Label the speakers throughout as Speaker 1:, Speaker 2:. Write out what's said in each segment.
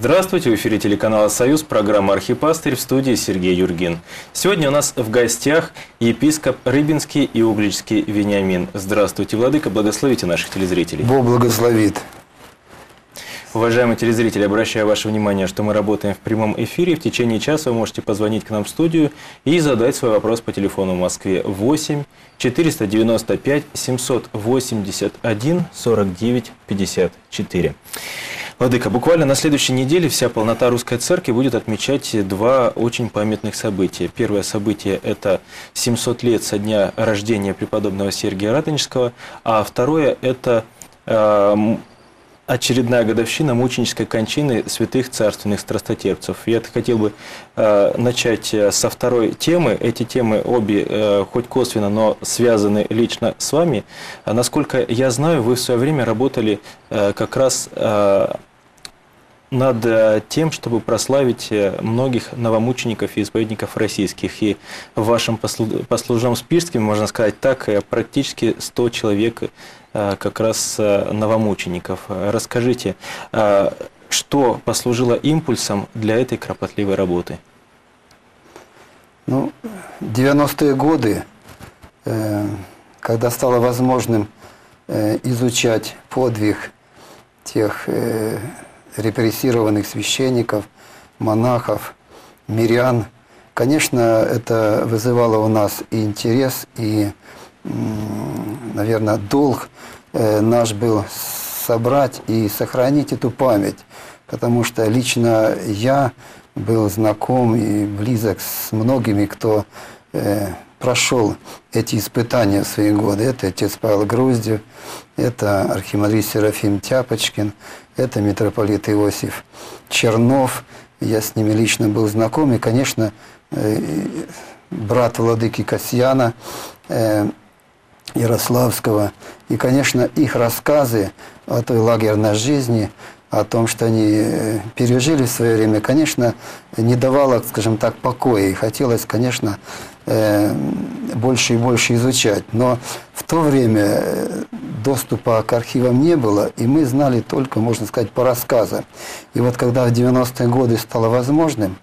Speaker 1: Здравствуйте, в эфире телеканала «Союз», программа «Архипастырь», в студии Сергей Юргин. Сегодня у нас в гостях епископ Рыбинский и Угличский Вениамин. Здравствуйте, владыка, благословите наших телезрителей.
Speaker 2: Бог благословит.
Speaker 1: Уважаемые телезрители, обращаю ваше внимание, что мы работаем в прямом эфире. В течение часа вы можете позвонить к нам в студию и задать свой вопрос по телефону в Москве 8 495 781 49 54. Владыка, буквально на следующей неделе вся полнота Русской Церкви будет отмечать два очень памятных события. Первое событие – это 700 лет со дня рождения преподобного Сергия Радонежского, а второе – это очередная годовщина мученической кончины святых царственных страстотерпцев. Я хотел бы начать со второй темы. Эти темы обе, хоть косвенно, но связаны лично с вами. Насколько я знаю, вы в свое время работали как раз над тем, чтобы прославить многих новомучеников и исповедников российских. И в вашем послужном списке, можно сказать так, практически 100 человек как раз новомучеников. Расскажите, что послужило импульсом для этой кропотливой работы?
Speaker 2: Ну, 90-е годы, когда стало возможным изучать подвиг тех репрессированных священников, монахов, мирян, конечно, это вызывало у нас и интерес, и, наверное, долг наш был собрать и сохранить эту память, потому что лично я был знаком и близок с многими, кто прошел эти испытания в свои годы. Это отец Павел Груздев, это архимандрит Серафим Тяпочкин, это митрополит Иосиф Чернов. Я с ними лично был знаком. И, конечно, брат владыки Касьяна Ярославского. И, конечно, их рассказы о той лагерной жизни, о том, что они пережили в свое время, конечно, не давало, скажем так, покоя. И хотелось, конечно, больше и больше изучать. Но в то время доступа к архивам не было, и мы знали только, можно сказать, по рассказам. И вот когда в 90-е годы стало возможным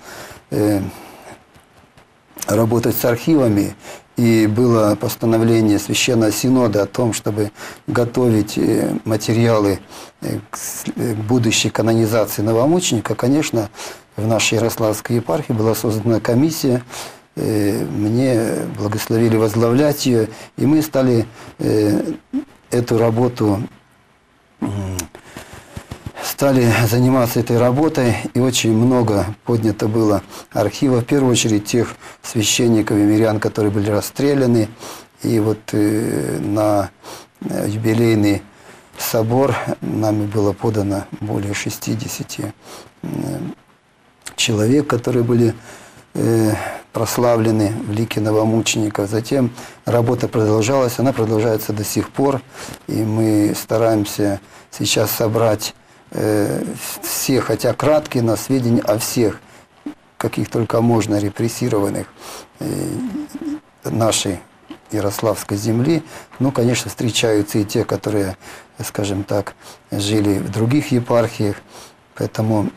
Speaker 2: работать с архивами, и было постановление Священного Синода о том, чтобы готовить материалы к будущей канонизации новомученика, конечно, в нашей Ярославской епархии была создана комиссия, мне благословили возглавлять ее, и мы стали эту работу, стали заниматься этой работой, и очень много поднято было архива, в первую очередь тех священников и мирян, которые были расстреляны. И вот на юбилейный собор нами было подано более 60 человек, которые были прославлены в лике новомучеников. Затем работа продолжалась, она продолжается до сих пор, и мы стараемся сейчас собрать все, хотя краткие, но сведения о всех, каких только можно, репрессированных нашей Ярославской земли. Ну, конечно, встречаются и те, которые, скажем так, жили в других епархиях. Поэтому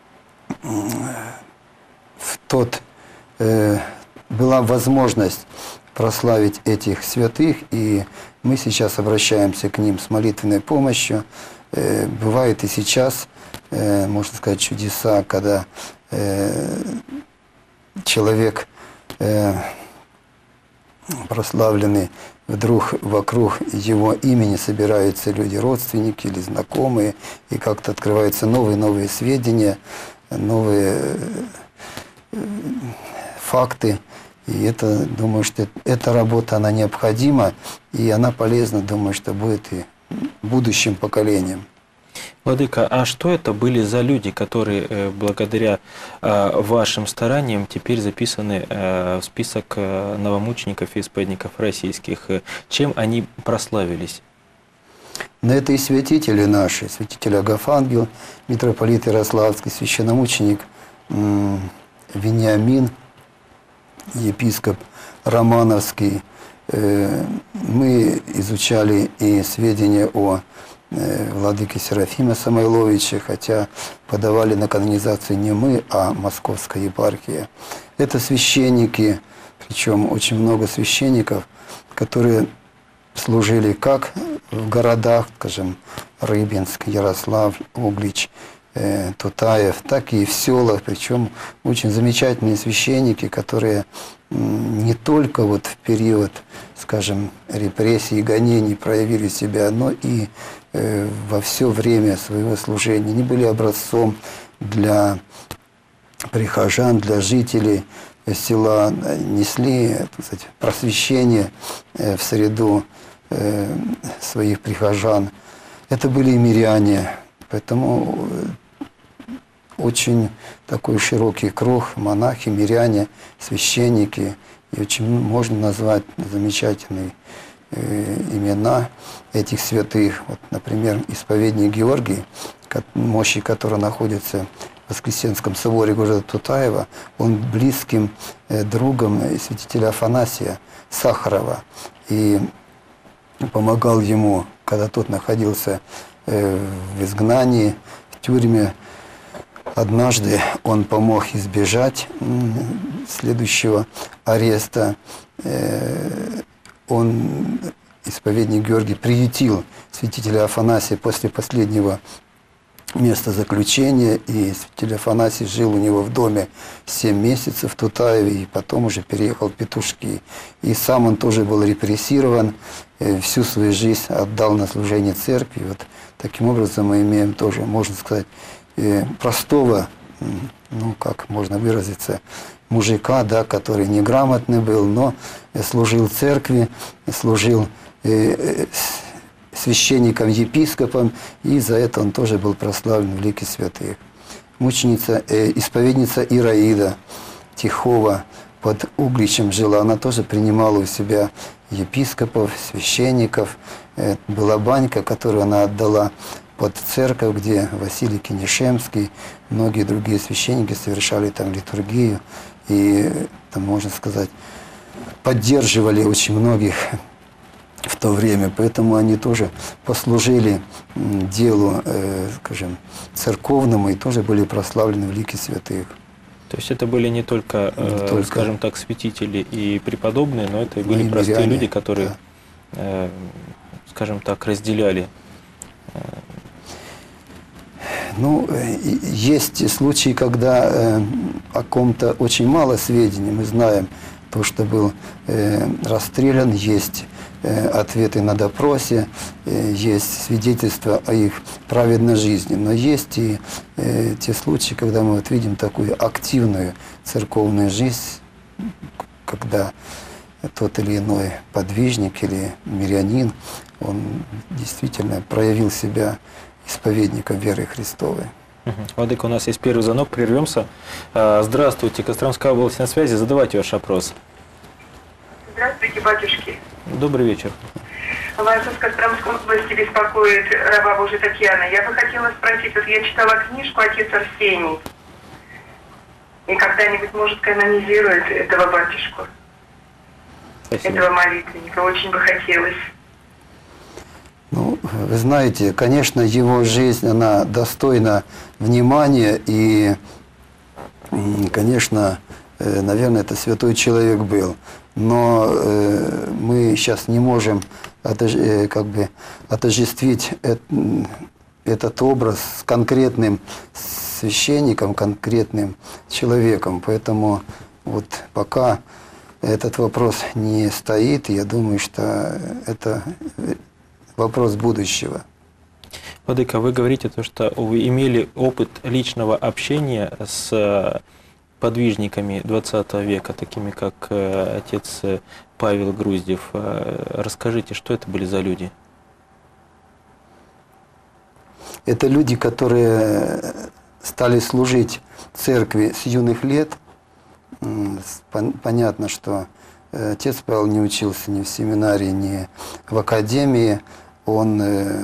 Speaker 2: была возможность прославить этих святых, и мы сейчас обращаемся к ним с молитвенной помощью. Бывает и сейчас, можно сказать, чудеса, когда человек прославленный, вдруг вокруг его имени собираются люди, родственники или знакомые, и как-то открываются новые сведения, новые факты. И это, думаю, что эта работа, она необходима, и она полезна, думаю, что будет и будущим поколениям.
Speaker 1: Владыка, а что это были за люди, которые благодаря вашим стараниям теперь записаны в список новомучеников и исповедников российских? Чем они прославились?
Speaker 2: Но это и святители наши, святитель Агафангел, митрополит Ярославский, священномученик Вениамин, епископ Романовский. Мы изучали и сведения о владыке Серафиме Самойловиче, хотя подавали на канонизацию не мы, а Московская епархия. Это священники, причем очень много священников, которые служили как в городах, скажем, Рыбинск, Ярослав, Углич, Тутаев, так и в селах, причем очень замечательные священники, которые не только вот в период, скажем, репрессий и гонений проявили себя, но и во все время своего служения. Они были образцом для прихожан, для жителей села, несли, так сказать, просвещение в среду своих прихожан. Это были и миряне, поэтому очень такой широкий круг: монахи, миряне, священники. И очень можно назвать замечательные имена этих святых. Вот, например, исповедник Георгий, мощи которого находится в Воскресенском соборе города Тутаева, он близким другом святителя Афанасия Сахарова. И помогал ему, когда тот находился в изгнании, в тюрьме. Однажды он помог избежать следующего ареста. Исповедник Георгий, приютил святителя Афанасия после последнего места заключения, и святитель Афанасий жил у него в доме 7 месяцев в Тутаеве, и потом уже переехал в Петушки. И сам он тоже был репрессирован, всю свою жизнь отдал на служение церкви. Вот таким образом мы имеем тоже, можно сказать, простого, ну как можно выразиться, мужика, да, который неграмотный был, но служил церкви, служил священником, епископом, и за это он тоже был прославлен в лике святых. Мученица, исповедница Ираида Тихова под Угличем жила, она тоже принимала у себя епископов, священников. Была банька, которую она отдала под церковь, где Василий Кенешемский, многие другие священники совершали там литургию и, там, можно сказать, поддерживали очень многих в то время. Поэтому они тоже послужили делу, скажем, церковному и тоже были прославлены в лике святых.
Speaker 1: То есть это были не только, скажем так, святители и преподобные, но это и были простые миряне, люди, которые, да, скажем так, разделяли.
Speaker 2: Ну, есть случаи, когда о ком-то очень мало сведений. Мы знаем то, что был расстрелян, есть ответы на допросе, есть свидетельства о их праведной жизни. Но есть и те случаи, когда мы вот видим такую активную церковную жизнь, когда тот или иной подвижник или мирянин, он действительно проявил себя исповедником веры Христовой.
Speaker 1: Владыка, у нас есть первый звонок, прервемся. Здравствуйте, Костромская область на связи, задавайте ваш вопрос.
Speaker 3: Здравствуйте, батюшки.
Speaker 1: Добрый вечер.
Speaker 3: Вас из Костромской области беспокоит раба Божия Татьяна. Я бы хотела спросить, вот я читала книжку «Отец Арсений», и когда-нибудь, может, канонизирует этого батюшку, спасибо, этого молитвенника. Очень бы хотелось.
Speaker 2: Ну, вы знаете, конечно, его жизнь, она достойна внимания, и, конечно, наверное, это святой человек был. Но мы сейчас не можем как бы отождествить этот образ с конкретным священником, конкретным человеком. Поэтому вот пока этот вопрос не стоит, я думаю, что это вопрос будущего.
Speaker 1: Владыка, вы говорите, что вы имели опыт личного общения с подвижниками 20 века, такими как отец Павел Груздев. Расскажите, что это были за люди?
Speaker 2: Это люди, которые стали служить церкви с юных лет. Понятно, что отец Павел не учился ни в семинарии, ни в академии. Он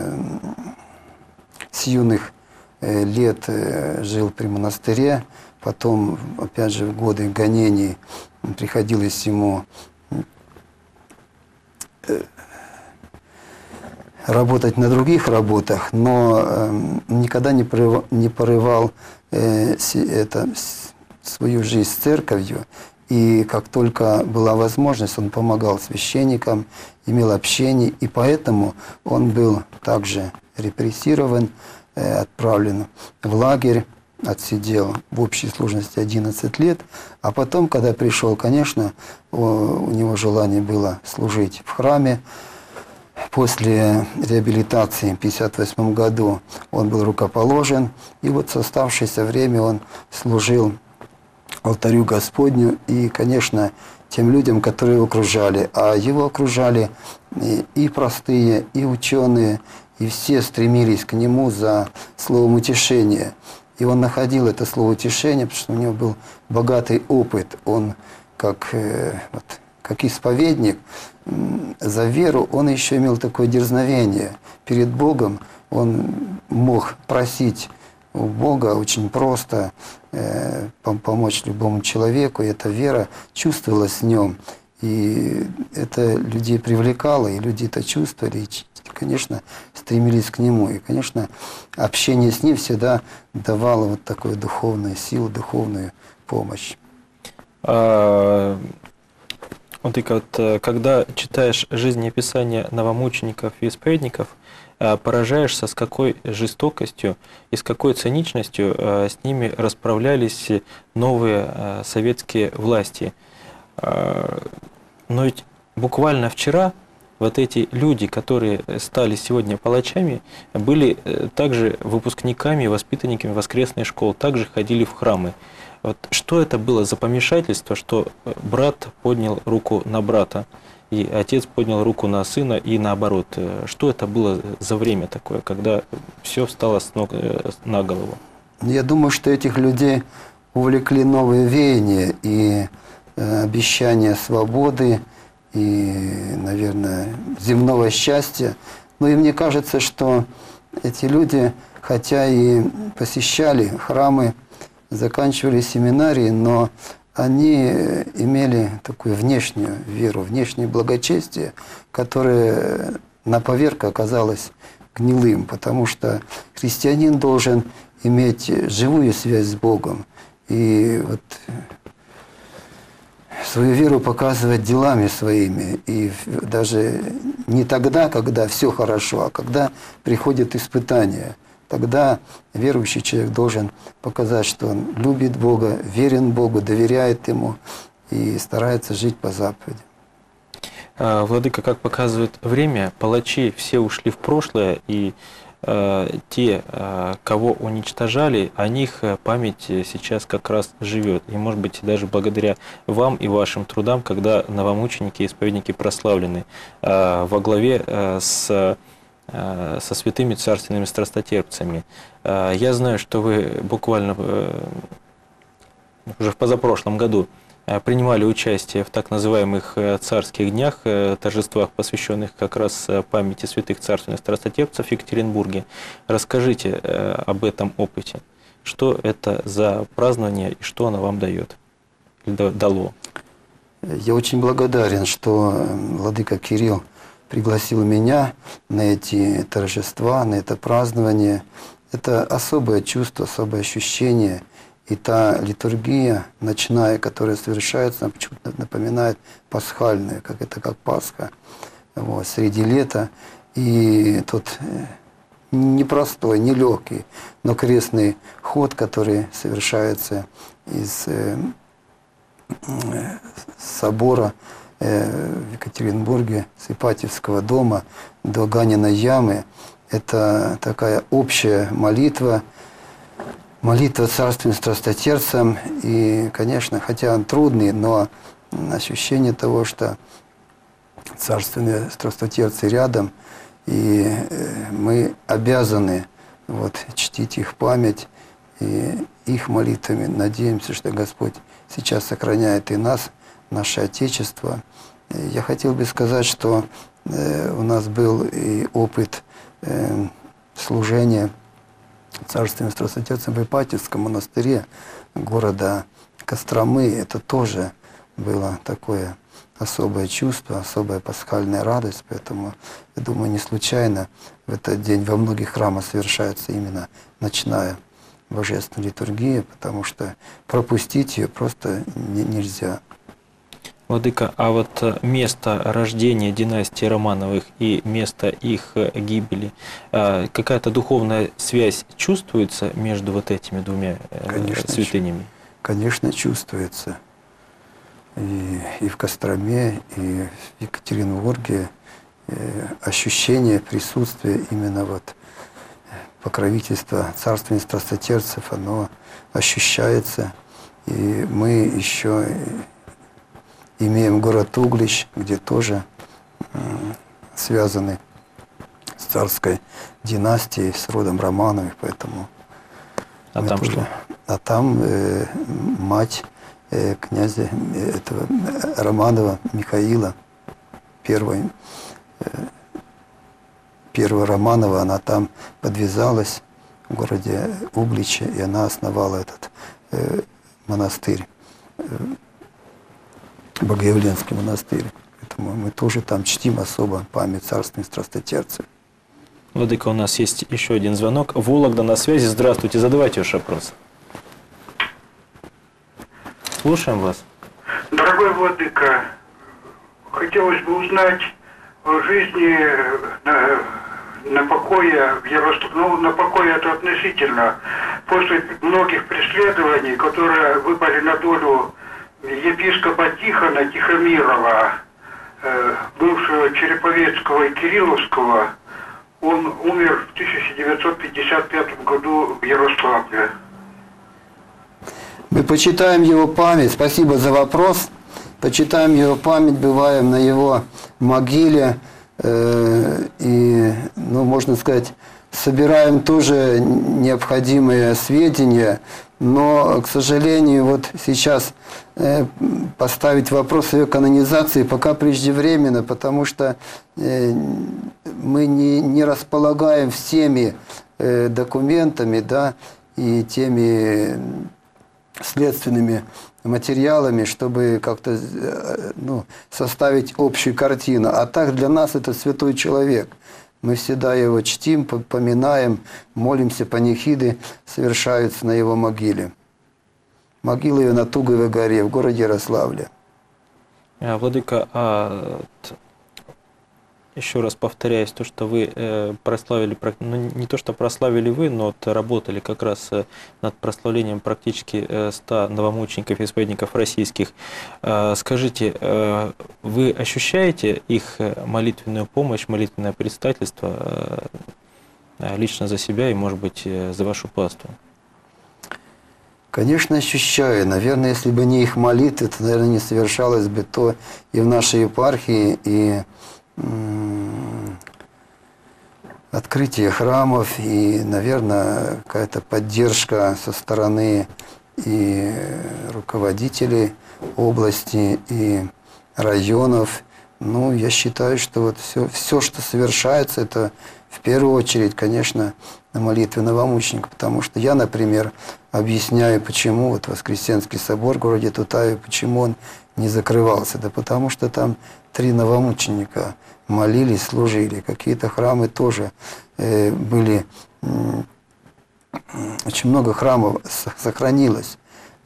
Speaker 2: с юных лет жил при монастыре. Потом, опять же, в годы гонений приходилось ему работать на других работах, но никогда не порывал свою жизнь с церковью. И как только была возможность, он помогал священникам, имел общение, и поэтому он был также репрессирован, отправлен в лагерь, отсидел в общей сложности 11 лет, а потом, когда пришел, конечно, у него желание было служить в храме. После реабилитации в 1958 году он был рукоположен, и вот в оставшееся время он служил алтарю Господню и, конечно, тем людям, которые его окружали. А его окружали и простые, и ученые, и все стремились к нему за словом утешения. И он находил это слово утешения, потому что у него был богатый опыт. Он, как исповедник, за веру он еще имел такое дерзновение перед Богом. Он мог просить у Бога очень просто помочь любому человеку, и эта вера чувствовалась в нем. И это людей привлекало, и люди это чувствовали, и, конечно, стремились к нему. И, конечно, общение с ним всегда давало вот такую духовную силу, духовную помощь.
Speaker 1: Когда читаешь жизнеописания новомучеников и исповедников, поражаешься, с какой жестокостью и с какой циничностью с ними расправлялись новые советские власти. Но ведь буквально вчера вот эти люди, которые стали сегодня палачами, были также выпускниками и воспитанниками воскресной школы, также ходили в храмы. Вот что это было за помешательство, что брат поднял руку на брата, и отец поднял руку на сына, и наоборот? Что это было за время такое, когда все встало с ног на голову?
Speaker 2: Я думаю, что этих людей увлекли новые веяния и обещания свободы, и, наверное, земного счастья. Но и мне кажется, что эти люди, хотя и посещали храмы, заканчивали семинарии, но они имели такую внешнюю веру, внешнее благочестие, которое на поверку оказалось гнилым, потому что христианин должен иметь живую связь с Богом и вот свою веру показывать делами своими. И даже не тогда, когда все хорошо, а когда приходят испытания. Тогда верующий человек должен показать, что он любит Бога, верен Богу, доверяет Ему и старается жить по заповедям.
Speaker 1: Владыка, как показывает время, палачи все ушли в прошлое, и те, кого уничтожали, о них память сейчас как раз живет. И, может быть, даже благодаря вам и вашим трудам, когда новомученики и исповедники прославлены во главе со святыми царственными страстотерпцами. Я знаю, что вы буквально уже в позапрошлом году принимали участие в так называемых царских днях, торжествах, посвященных как раз памяти святых царственных страстотерпцев в Екатеринбурге. Расскажите об этом опыте. Что это за празднование и что оно вам дает? Или дало?
Speaker 2: Я очень благодарен, что владыка Кирилл пригласил меня на эти торжества, на это празднование. Это особое чувство, особое ощущение. И та литургия ночная, которая совершается, почему-то напоминает пасхальную, как Пасха, вот, среди лета. И тот непростой, нелегкий, но крестный ход, который совершается из собора в Екатеринбурге, с Ипатьевского дома до Ганиной ямы. Это такая общая молитва, молитва царственным страстотерпцам. И, конечно, хотя он трудный, но ощущение того, что царственные страстотерпцы рядом, и мы обязаны вот, чтить их память и их молитвами. Надеемся, что Господь сейчас сохраняет и нас, наше Отечество. Я хотел бы сказать, что у нас был и опыт служения царственным страстотерпцам в Ипатьевском монастыре города Костромы. Это тоже было такое особое чувство, особая пасхальная радость. Поэтому, я думаю, не случайно в этот день во многих храмах совершается именно ночная божественная литургия, потому что пропустить ее просто нельзя.
Speaker 1: Владыка, а вот место рождения династии Романовых и место их гибели, какая-то духовная связь чувствуется между вот этими двумя святынями?
Speaker 2: Конечно, чувствуется. И в Костроме, и в Екатеринбурге ощущение присутствия именно вот покровительства царственных страстотерцев, оно ощущается. И мы еще имеем город Углич, где тоже связаны с царской династией, с родом Романовых, поэтому...
Speaker 1: А там
Speaker 2: тоже...
Speaker 1: что?
Speaker 2: А там мать князя этого Романова Михаила, первого Романова, она там подвязалась в городе Угличе, и она основала этот монастырь, Богоявленский монастырь. Поэтому мы тоже там чтим особо память царственных страстотерцев.
Speaker 1: Владыка, у нас есть еще один звонок. Вологда на связи. Здравствуйте, задавайте ваш вопрос. Слушаем вас.
Speaker 4: Дорогой Владыка, хотелось бы узнать о жизни на покое в Ярославле. Ну, на покое это относительно. После многих преследований, которые выпали на долю епископа Тихона Тихомирова, бывшего Череповецкого и Кирилловского, он умер в 1955 году в Ярославле.
Speaker 2: Мы почитаем его память. Спасибо за вопрос. Почитаем его память, бываем на его могиле. И, ну, можно сказать, собираем тоже необходимые сведения. Но, к сожалению, вот сейчас поставить вопрос о ее канонизации пока преждевременно, потому что мы не располагаем всеми документами, да, и теми следственными материалами, чтобы как-то составить общую картину. А так для нас это святой человек. Мы всегда его чтим, поминаем, молимся, панихиды совершаются на его могиле. Могила ее на Туговой горе в городе Ярославле.
Speaker 1: Владыка, еще раз повторяюсь, то, что вы прославили, ну, не то, что прославили вы, но вот работали как раз над прославлением практически 100 новомучеников и исповедников российских. Скажите, вы ощущаете их молитвенную помощь, молитвенное предстательство лично за себя и, может быть, за вашу паству?
Speaker 2: Конечно, ощущаю. Наверное, если бы не их молитвы, то, наверное, не совершалось бы то и в нашей епархии, и открытие храмов, и, наверное, какая-то поддержка со стороны и руководителей области, и районов. Ну, я считаю, что вот все, что совершается, это в первую очередь, конечно, на молитве новомучеников, потому что я, например, объясняю, почему вот Воскресенский собор в городе Тутаеве, почему он не закрывался. Да потому что там 3 новомученика молились, служили. Какие-то храмы тоже были. Очень много храмов сохранилось.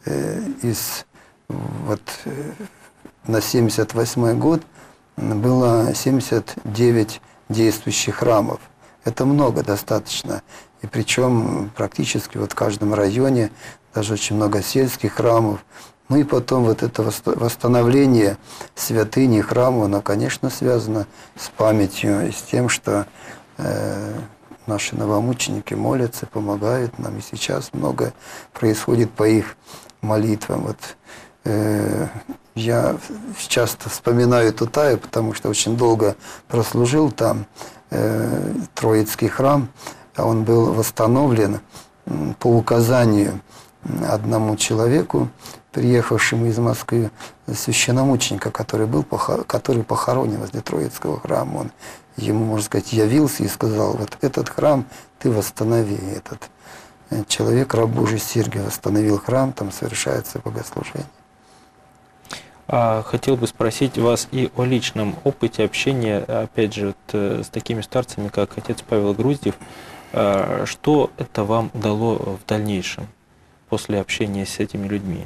Speaker 2: На 78-й год было 79 действующих храмов. Это много достаточно. И причем практически вот в каждом районе, даже очень много сельских храмов. Ну и потом вот это восстановление святыни храма, оно, конечно, связано с памятью и с тем, что наши новомученики молятся, помогают нам. И сейчас много происходит по их молитвам. Вот, я часто вспоминаю Тутаев, потому что очень долго прослужил там. Троицкий храм, он был восстановлен по указанию одному человеку, приехавшему из Москвы, священномученика, который похоронен возле Троицкого храма. Он ему, можно сказать, явился и сказал: вот этот храм ты восстанови. Этот человек, раб Божий Сергий, восстановил храм, там совершается богослужение.
Speaker 1: Хотел бы спросить вас и о личном опыте общения, опять же, с такими старцами, как отец Павел Груздев. Что это вам дало в дальнейшем, после общения с этими людьми?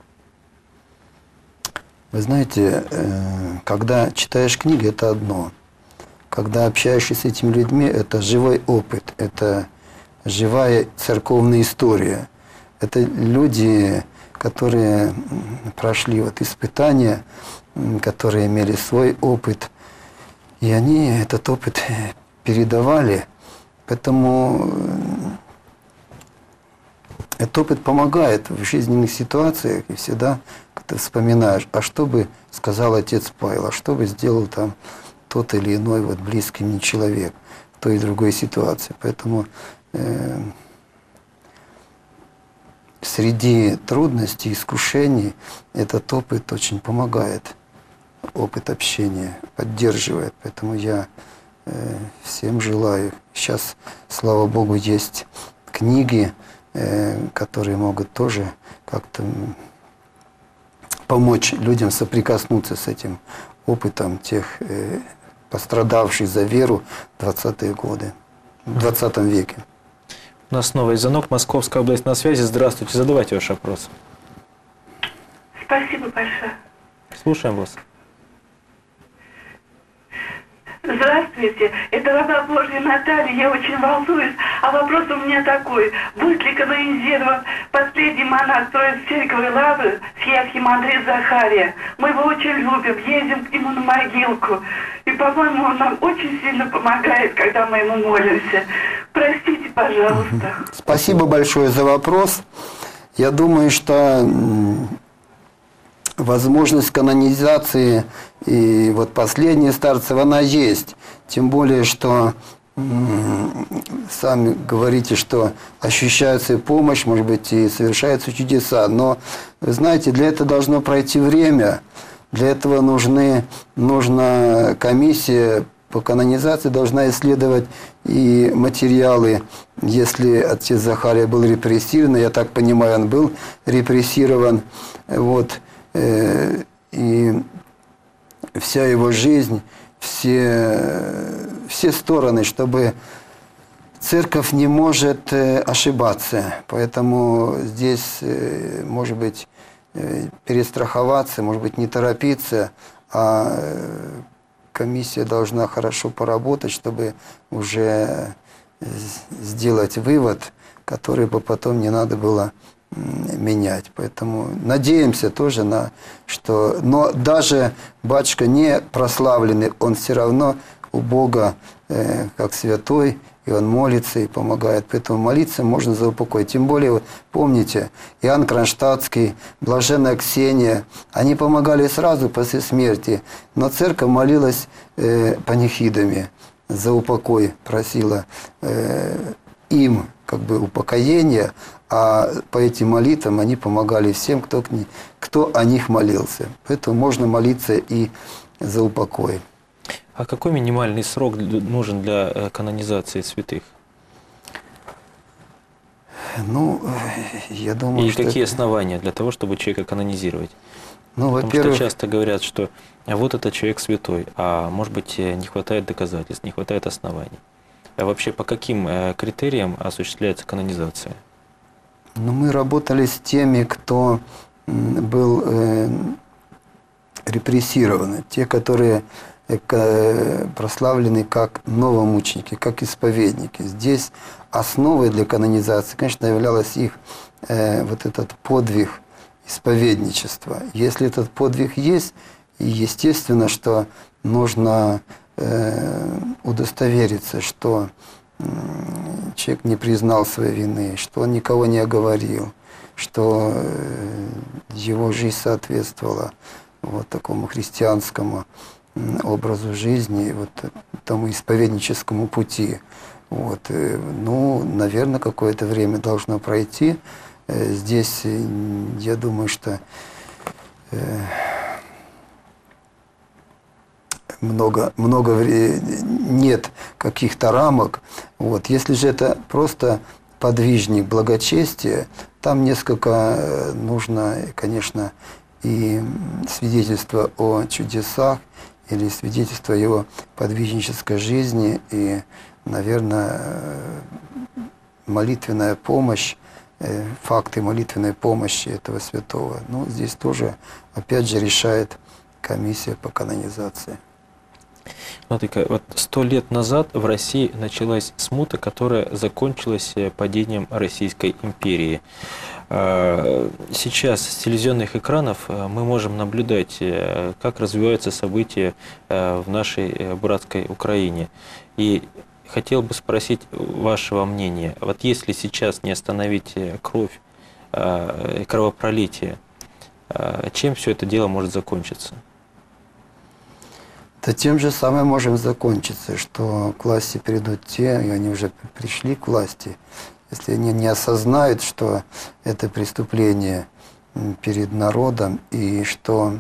Speaker 2: Вы знаете, когда читаешь книги, это одно. Когда общаешься с этими людьми, это живой опыт, это живая церковная история. Это люди, которые прошли вот испытания, которые имели свой опыт, и они этот опыт передавали. Поэтому этот опыт помогает в жизненных ситуациях, и всегда, когда ты вспоминаешь, а что бы сказал отец Павел, а что бы сделал там тот или иной вот близкий мне человек в той и другой ситуации. Поэтому среди трудностей, искушений этот опыт очень помогает, опыт общения поддерживает. Поэтому я всем желаю. Сейчас, слава Богу, есть книги, которые могут тоже как-то помочь людям соприкоснуться с этим опытом тех пострадавших за веру в 20-е годы, в 20 веке.
Speaker 1: У нас снова есть звонок. Московская область на связи. Здравствуйте. Задавайте ваш вопрос.
Speaker 3: Спасибо большое.
Speaker 1: Слушаем вас.
Speaker 3: Здравствуйте, это раба Божья Наталья, я очень волнуюсь. А вопрос у меня такой: будет ли канонизирован последний монах Троиц-Церковной Лавры, архиерей Захария? Мы его очень любим, ездим к нему на могилку. И, по-моему, он нам очень сильно помогает, когда мы ему молимся. Простите, пожалуйста.
Speaker 2: Спасибо большое за вопрос. Я думаю, что возможность канонизации и вот последние старцев, она есть. Тем более, что сами говорите, что ощущается и помощь, может быть, и совершаются чудеса. Но, вы знаете, для этого должно пройти время. Для этого нужна комиссия по канонизации, должна исследовать и материалы. Если отец Захария был репрессирован, я так понимаю, он был репрессирован, вот, и вся его жизнь, все стороны, чтобы церковь не может ошибаться. Поэтому здесь, может быть, перестраховаться, может быть, не торопиться, а комиссия должна хорошо поработать, чтобы уже сделать вывод, который бы потом не надо было менять. Поэтому надеемся тоже на что... Но даже батюшка не прославленный, он все равно у Бога как святой, и он молится и помогает. Поэтому молиться можно за упокой. Тем более, вот, помните, Иоанн Кронштадтский, блаженная Ксения, они помогали сразу после смерти, но церковь молилась панихидами за упокой, просила им как бы упокоения, а по этим молитвам они помогали всем, кто о них молился. Поэтому можно молиться и за упокой.
Speaker 1: А какой минимальный срок нужен для канонизации святых?
Speaker 2: Ну, я думаю,
Speaker 1: и какие основания для того, чтобы человека канонизировать?
Speaker 2: Ну,
Speaker 1: потому что часто говорят, что вот этот человек святой, а может быть не хватает доказательств, не хватает оснований. А вообще по каким критериям осуществляется канонизация?
Speaker 2: Ну, мы работали с теми, кто был репрессированы, те, которые прославлены как новомученики, как исповедники. Здесь основой для канонизации, конечно, являлось их вот этот подвиг исповедничества. Если этот подвиг есть, и естественно, что нужно удостовериться, что человек не признал своей вины, что он никого не оговорил, что его жизнь соответствовала вот такому христианскому образу жизни, вот тому исповедническому пути. Вот. Ну, наверное, какое-то время должно пройти. Здесь, я думаю, что много нет каких-то рамок. Вот. Если же это просто подвижник благочестия, там несколько нужно, конечно, и свидетельство о чудесах или свидетельство его подвижнической жизни и, наверное, молитвенная помощь, факты молитвенной помощи этого святого. Ну, здесь тоже, опять же, решает комиссия по канонизации.
Speaker 1: Смотри-ка, вот 100 лет назад в России началась смута, которая закончилась падением Российской империи. Сейчас с телевизионных экранов мы можем наблюдать, как развиваются события в нашей братской Украине. И хотел бы спросить вашего мнения. Вот если сейчас не остановить кровь, кровопролитие, чем все это дело может закончиться?
Speaker 2: Да тем же самым можем закончиться, что к власти придут те, и они уже пришли к власти, если они не осознают, что это преступление перед народом, и что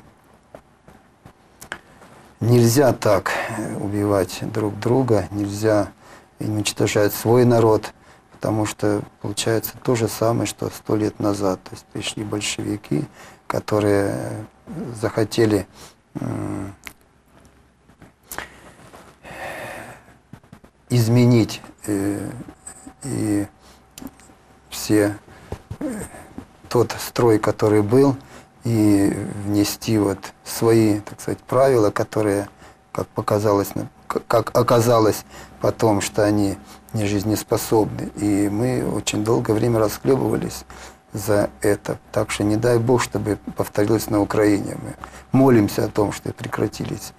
Speaker 2: нельзя так убивать друг друга, нельзя уничтожать свой народ, потому что получается то же самое, что 100 лет назад. То есть пришли большевики, которые захотели изменить и все тот строй, который был, и внести вот свои, так сказать, правила, которые, как оказалось потом, что они не жизнеспособны. И мы очень долгое время расхлебывались за это. Так что не дай Бог, чтобы повторилось на Украине. Мы молимся о том, что прекратились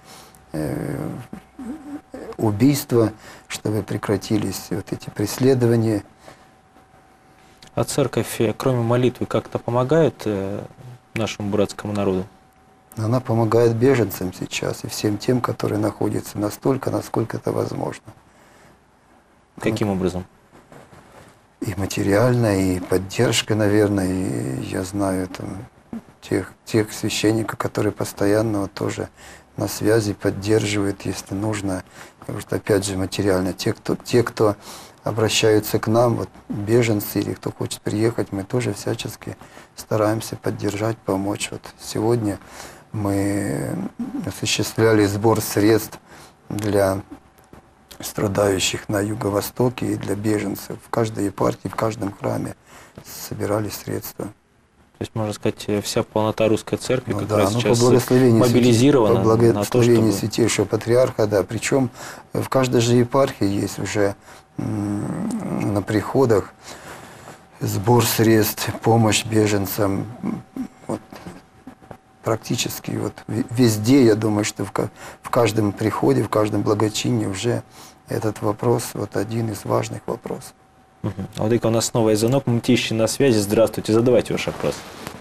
Speaker 2: убийства, чтобы прекратились вот эти преследования.
Speaker 1: А церковь, кроме молитвы, как-то помогает нашему братскому народу?
Speaker 2: Она помогает беженцам сейчас и всем тем, которые находятся настолько, насколько это возможно.
Speaker 1: Каким образом?
Speaker 2: И материально, и поддержка, наверное, и я знаю там, тех священников, которые постоянно вот тоже на связи поддерживают, если нужно, потому что опять же материально. Те, кто обращаются к нам, вот беженцы или кто хочет приехать, мы тоже всячески стараемся поддержать, помочь. Вот сегодня мы осуществляли сбор средств для страдающих на Юго-Востоке и для беженцев. В каждой епархии, в каждом храме собирали средства.
Speaker 1: То есть, можно сказать, вся полнота русской церкви как
Speaker 2: да,
Speaker 1: раз сейчас
Speaker 2: мобилизирована
Speaker 1: по
Speaker 2: благословению
Speaker 1: на то, чтобы...
Speaker 2: Святейшего Патриарха, да. Причем в каждой же епархии есть уже на приходах сбор средств, помощь беженцам. Вот, практически вот везде, я думаю, что в каждом приходе, в каждом благочинии уже этот вопрос вот один из важных вопросов.
Speaker 1: Владыка, у нас новый звонок. Мтищи на связи. Здравствуйте. Задавайте ваш вопрос.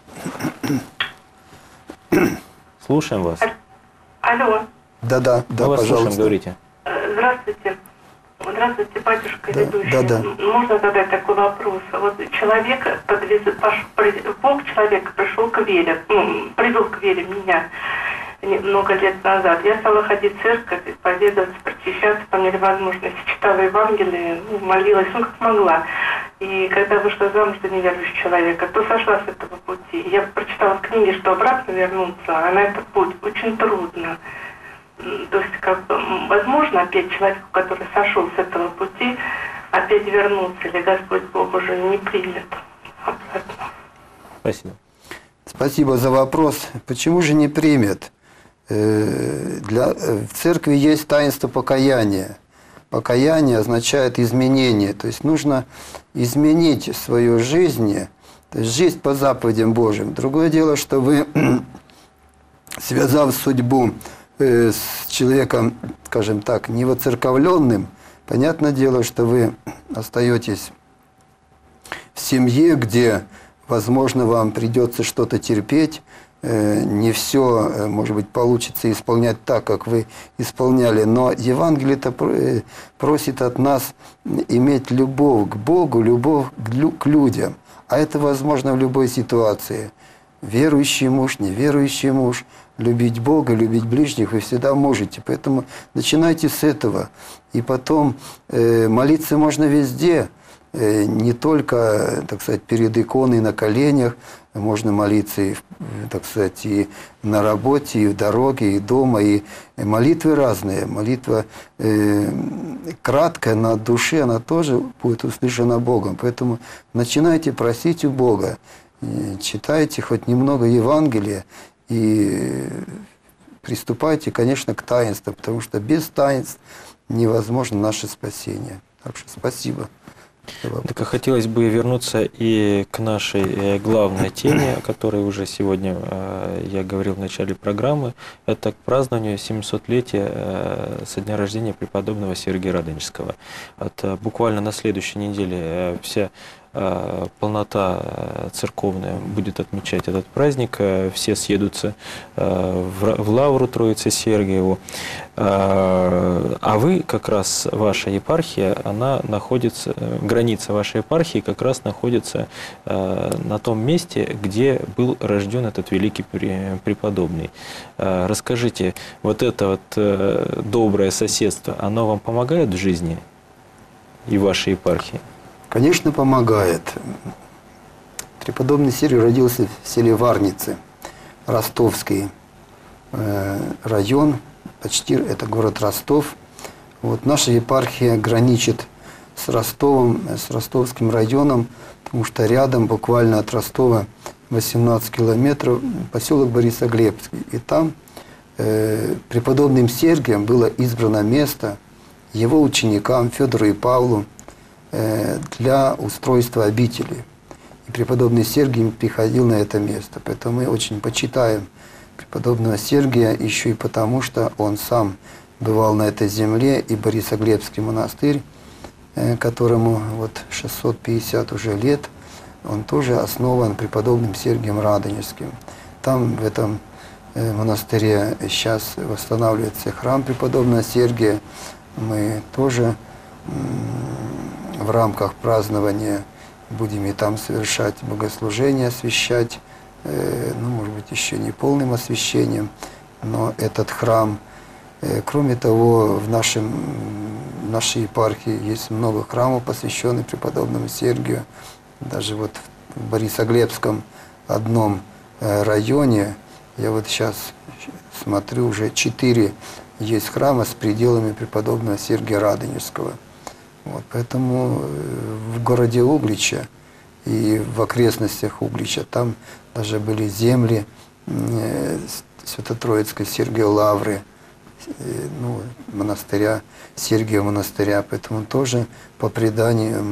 Speaker 1: Слушаем вас.
Speaker 3: Алло.
Speaker 2: Да,
Speaker 1: Мы вас
Speaker 2: пожалуйста.
Speaker 1: слушаем, говорите.
Speaker 3: Здравствуйте. Здравствуйте, батюшка ведущий.
Speaker 2: Да.
Speaker 3: Можно задать такой вопрос? Вот человек, Бог человека пришел к вере, привел к вере меня много лет назад. Я стала ходить в церковь, исповедоваться, причащаться, по мере возможности, читала Евангелие, молилась, как могла. И когда вышла замуж за неверующего человека, то сошла с этого пути. Я прочитала в книге, что обратно вернуться, а на этот путь очень трудно. То есть, как бы, возможно, опять человеку, который сошел с этого пути, опять вернуться, или Господь Бог уже не примет обратно.
Speaker 1: Спасибо.
Speaker 2: Спасибо за вопрос. Почему же не примет? В церкви есть таинство покаяния. Покаяние означает изменение. То есть нужно изменить свою жизнь, то есть жизнь по заповедям Божьим. Другое дело, что вы, связав судьбу с человеком, скажем так, невоцерковленным, понятное дело, что вы остаетесь в семье, где, возможно, вам придется что-то терпеть, не все, может быть, получится исполнять так, как вы исполняли, но Евангелие-то просит от нас иметь любовь к Богу, любовь к людям, а это возможно в любой ситуации. Верующий муж, неверующий муж, любить Бога, любить ближних вы всегда можете. Поэтому начинайте с этого. И потом молиться можно везде. не только, так сказать, перед иконой на коленях, можно молиться, и, так сказать, и на работе, и в дороге, и дома, и молитвы разные. Молитва краткая, но от души она тоже будет услышана Богом. Поэтому начинайте просить у Бога, читайте хоть немного Евангелия и приступайте, конечно, к таинству, потому что без таинств невозможно наше спасение. Так что спасибо.
Speaker 1: Так хотелось бы вернуться и к нашей главной теме, о которой уже сегодня я говорил в начале программы. Это к празднованию 700-летия со дня рождения преподобного Сергия Радонежского. Буквально на следующей неделе вся полнота церковная будет отмечать этот праздник. Все съедутся в лавру Троицы Сергиеву. А вы, как раз ваша епархия, она находится, граница вашей епархии как раз находится на том месте, где был рожден этот великий преподобный. Расскажите, вот это вот доброе соседство, оно вам помогает в жизни и в вашей епархии?
Speaker 2: Конечно, помогает. Преподобный Сергий родился в селе Варницы, Ростовский район, почти это город Ростов. Вот наша епархия граничит с Ростовом, с Ростовским районом, потому что рядом, буквально от Ростова, 18 километров, поселок Борисоглебский. И там преподобным Сергием было избрано место его ученикам Федору и Павлу для устройства обители. И преподобный Сергий приходил на это место. Поэтому мы очень почитаем преподобного Сергия еще и потому, что он сам бывал на этой земле, и Борисоглебский монастырь, которому вот 650 уже лет, он тоже основан преподобным Сергием Радонежским. Там, в этом монастыре, сейчас восстанавливается храм преподобного Сергия. Мы тоже в рамках празднования будем и там совершать богослужение, освящать, ну, может быть, еще не полным освящением, но этот храм. Кроме того, в нашей епархии есть много храмов, посвященных преподобному Сергию. Даже вот в Борисоглебском одном районе, я вот сейчас смотрю, уже 4 есть храма с пределами преподобного Сергия Радонежского. Вот, поэтому в городе Углича и в окрестностях Углича там даже были земли Свято-Троицкой Сергиевой лавры, ну, монастыря, Сергиева монастыря. Поэтому тоже по преданию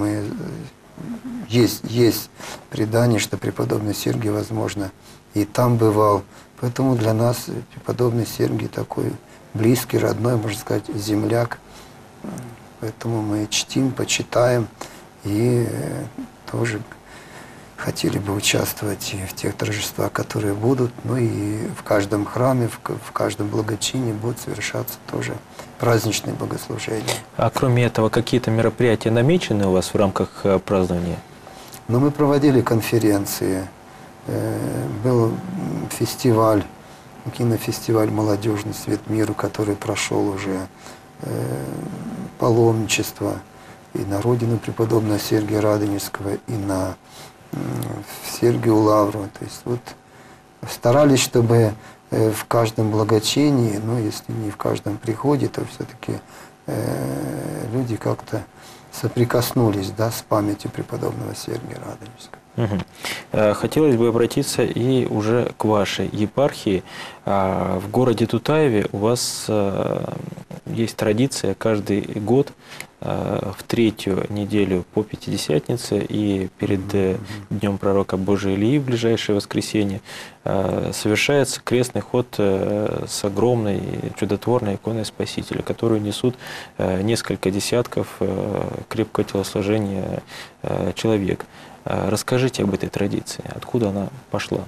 Speaker 2: есть предание, что преподобный Сергий, возможно, и там бывал. Поэтому для нас преподобный Сергий такой близкий, родной, можно сказать, земляк. Поэтому мы чтим, почитаем и тоже хотели бы участвовать и в тех торжествах, которые будут. Ну и в каждом храме, в каждом благочинии будут совершаться тоже праздничные богослужения. А
Speaker 1: кроме этого, какие-то мероприятия намечены у вас в рамках празднования?
Speaker 2: Ну, мы проводили конференции, был фестиваль, кинофестиваль «Молодежный свет миру», который прошел уже, паломничество и на родину преподобного Сергия Радонежского, и на Сергию лавру. То есть вот старались, чтобы в каждом благочинии, ну если не в каждом приходе, то все-таки люди как-то соприкоснулись, да, с памятью преподобного Сергия Радонежского.
Speaker 1: Хотелось бы обратиться и уже к вашей епархии. В городе Тутаеве у вас есть традиция каждый год в 3-ю неделю по Пятидесятнице и перед Днем Пророка Божия Илии в ближайшее воскресенье совершается крестный ход с огромной чудотворной иконой Спасителя, которую несут несколько десятков крепкого телосложения человек. Расскажите об этой традиции, откуда она пошла?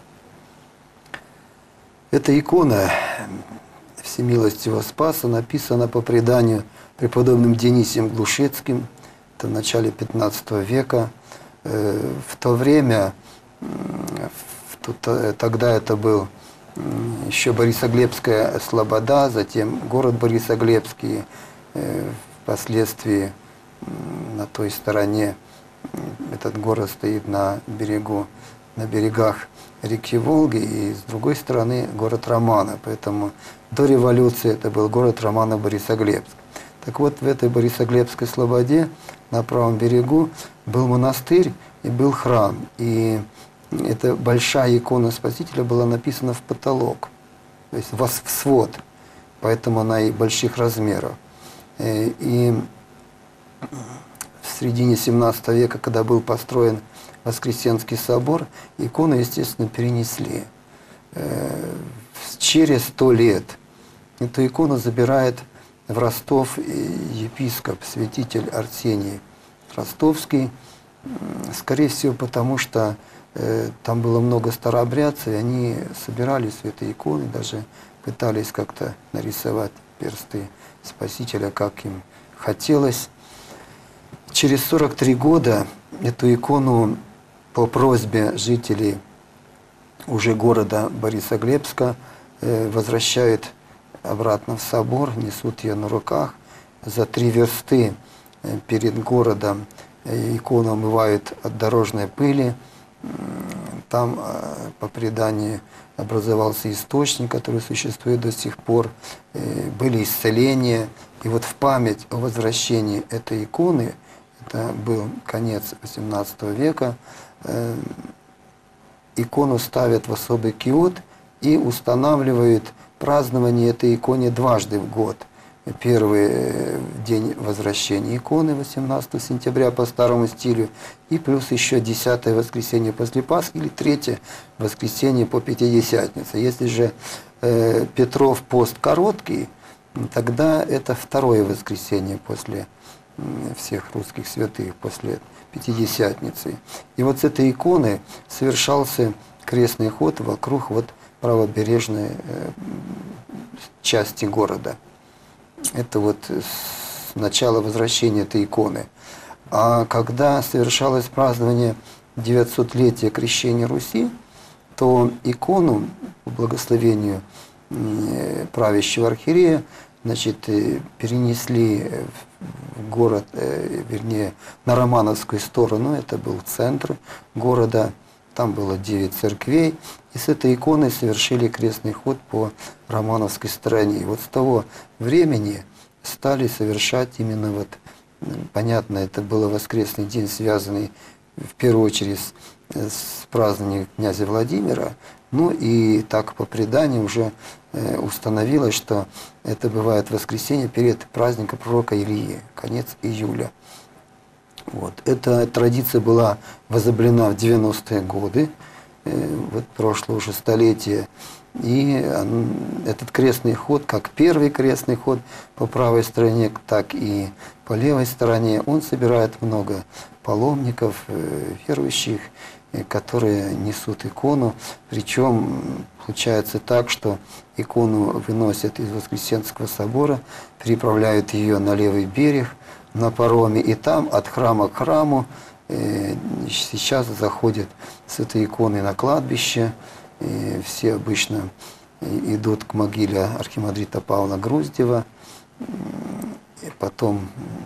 Speaker 2: Эта икона Всемилостивого Спаса написана по преданию преподобным Дионисием Глушецким, это в начале 15 века. В то время, тогда это был еще Борисоглебская слобода, затем город Борисоглебский, впоследствии на той стороне Этот город стоит на берегах реки Волги, и с другой стороны город Романа. Поэтому до революции это был город Романо-Борисоглебск. Так вот, в этой Борисоглебской слободе на правом берегу был монастырь и был храм. И эта большая икона Спасителя была написана в потолок, то есть в свод, поэтому она и больших размеров. И в середине 17 века, когда был построен Воскресенский собор, икону, естественно, перенесли. Через 100 лет эту икону забирает в Ростов епископ, святитель Арсений Ростовский, скорее всего, потому что там было много старообрядцев, и они собирались в этой иконе, даже пытались как-то нарисовать персты Спасителя, как им хотелось. Через 43 года эту икону по просьбе жителей уже города Борисоглебска возвращают обратно в собор, несут ее на руках. За 3 версты перед городом икону омывают от дорожной пыли. Там, по преданию, образовался источник, который существует до сих пор. Были исцеления. И вот в память о возвращении этой иконы, это был конец XVIII века, икону ставят в особый киот и устанавливают празднование этой иконы дважды в год. Первый день возвращения иконы, 18 сентября по старому стилю, и плюс еще 10-е воскресенье после Пасхи или 3-е воскресенье по Пятидесятнице. Если же Петров пост короткий, тогда это 2-е воскресенье после всех русских святых, после Пятидесятницы. И вот с этой иконы совершался крестный ход вокруг вот правобережной части города. Это вот с начала возвращения этой иконы. А когда совершалось празднование 900-летия крещения Руси, то икону по благословению правящего архиерея, значит, перенесли в город, вернее, на Романовскую сторону, это был центр города, там было 9 церквей, и с этой иконой совершили крестный ход по Романовской стороне. И вот с того времени стали совершать именно вот, понятно, это был воскресный день, связанный в первую очередь с празднованием князя Владимира, ну и так по преданию уже установилось, что это бывает воскресенье перед праздником пророка Илии, конец июля. Вот. Эта традиция была возобновлена в 90-е годы, вот прошлое уже столетие. И этот крестный ход, как первый крестный ход по правой стороне, так и по левой стороне, он собирает много паломников, верующих, которые несут икону. Причем получается так, что икону выносят из Воскресенского собора, переправляют ее на левый берег, на пароме, и там от храма к храму сейчас заходят с этой иконой на кладбище. И все обычно идут к могиле архимандрита Павла Груздева, и потом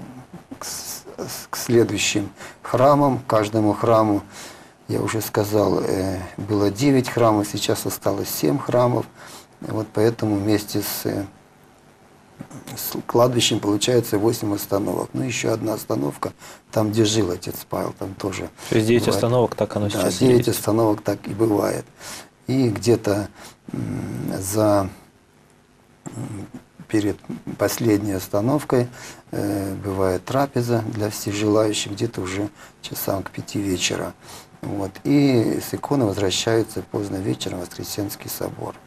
Speaker 2: к следующим храмам. Каждому храму, я уже сказал, было 9 храмов, сейчас осталось 7 храмов. Вот поэтому вместе с кладбищем получается 8 остановок. Ну, еще одна остановка, там, где жил отец Павел, там тоже.
Speaker 1: То есть 9
Speaker 2: бывает.
Speaker 1: остановок, так оно сейчас
Speaker 2: Да, 9
Speaker 1: есть.
Speaker 2: остановок так и бывает. И где-то перед последней остановкой бывает трапеза для всех желающих, где-то уже часам к 5 вечера. Вот. И с иконы возвращаются поздно вечером в Воскресенский собор.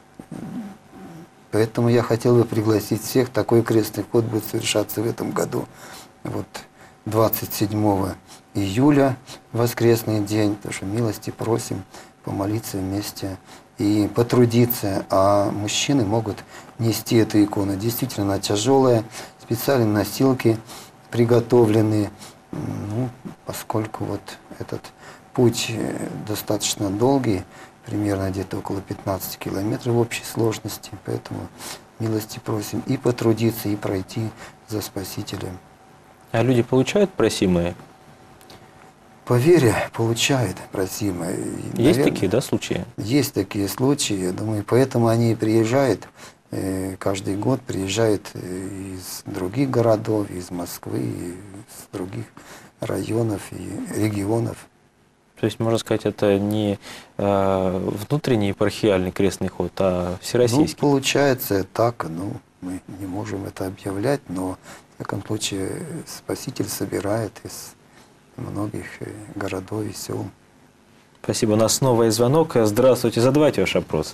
Speaker 2: Поэтому я хотел бы пригласить всех. Такой крестный ход будет совершаться в этом году. Вот 27 июля, воскресный день, тоже милости просим помолиться вместе и потрудиться. А мужчины могут нести эту икону. Действительно, она тяжелая, специальные носилки приготовлены, ну, поскольку вот этот путь достаточно долгий, примерно где-то около 15 километров в общей сложности, поэтому милости просим и потрудиться, и пройти за Спасителем.
Speaker 1: А люди получают просимое?
Speaker 2: по вере получают просимое. И,
Speaker 1: Есть
Speaker 2: наверное,
Speaker 1: такие, да, случаи?
Speaker 2: Есть такие случаи, я думаю, поэтому они и приезжают, каждый год приезжают из других городов, из Москвы, из других районов и регионов.
Speaker 1: То есть, можно сказать, это не внутренний епархиальный крестный ход, а
Speaker 2: Ну,
Speaker 1: всероссийский.
Speaker 2: получается так, ну, мы не можем это объявлять, но в таком случае Спаситель собирает из многих городов и сел.
Speaker 1: Спасибо. У нас снова есть звонок. Здравствуйте, задавайте ваш вопрос.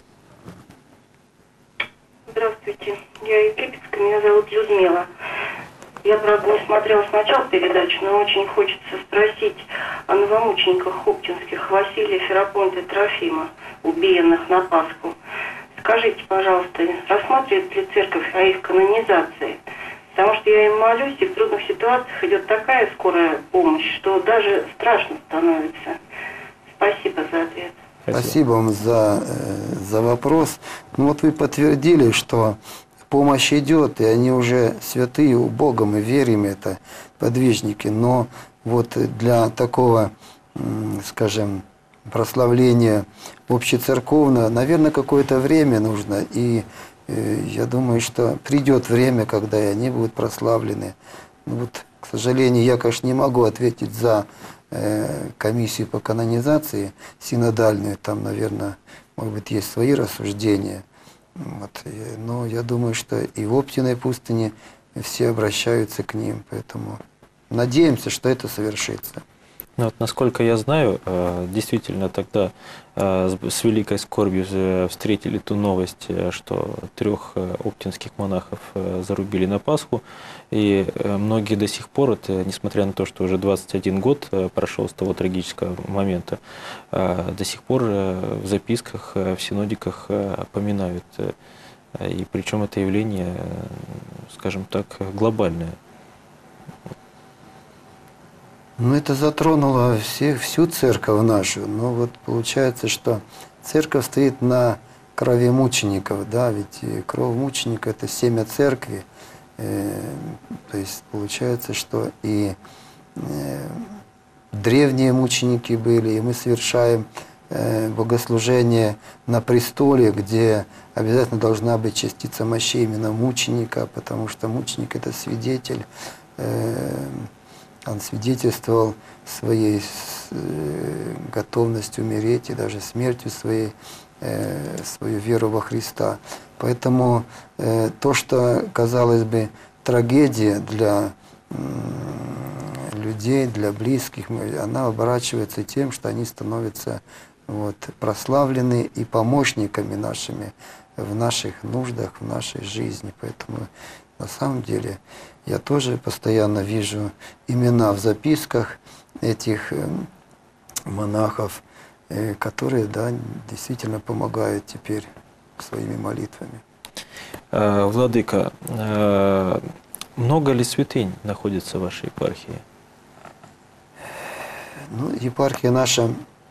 Speaker 5: Здравствуйте, я из Липецка, меня зовут Людмила. Я, правда, не смотрела сначала передачу, но очень хочется спросить о новомучениках хоптинских Василия, Ферапонта и Трофима, убиенных на Пасху. Скажите, пожалуйста, рассматривает ли церковь о их канонизации? Потому что я им молюсь, и в трудных ситуациях идет такая скорая помощь, что даже страшно становится. Спасибо за ответ.
Speaker 2: Спасибо вам за вопрос. Ну вот вы подтвердили, что помощь идет, и они уже святые у Бога, мы верим, это подвижники. Но вот для такого, скажем, прославления общецерковного, наверное, какое-то время нужно. И я думаю, что придет время, когда и они будут прославлены. Ну вот, к сожалению, я, конечно, не могу ответить за комиссию по канонизации синодальную. Там, наверное, может быть, есть свои рассуждения. Вот. Но я думаю, что и в Оптиной пустыне все обращаются к ним. Поэтому надеемся, что это совершится.
Speaker 1: Ну, вот, насколько я знаю, действительно тогда с великой скорбью встретили ту новость, что 3 оптинских монахов зарубили на Пасху. И многие до сих пор, несмотря на то, что уже 21 год прошел с того трагического момента, до сих пор в записках, в синодиках поминают. И причем это явление, скажем так, глобальное.
Speaker 2: Ну, это затронуло всю церковь нашу. Но вот получается, что церковь стоит на крови мучеников, да, ведь кровь мученика – это семя церкви. То есть получается, что и древние мученики были, и мы совершаем богослужение на престоле, где обязательно должна быть частица мощей именно мученика, потому что мученик – это свидетель. Он свидетельствовал своей готовностью умереть и даже смертью своей, свою веру во Христа. Поэтому то, что, казалось бы, трагедия для людей, для близких, она оборачивается тем, что они становятся вот, прославлены и помощниками нашими в наших нуждах, в нашей жизни. Поэтому на самом деле я тоже постоянно вижу имена в записках этих монахов, которые, да, действительно помогают теперь своими молитвами.
Speaker 1: Владыка, много ли святынь находится в вашей епархии?
Speaker 2: Ну, епархия наша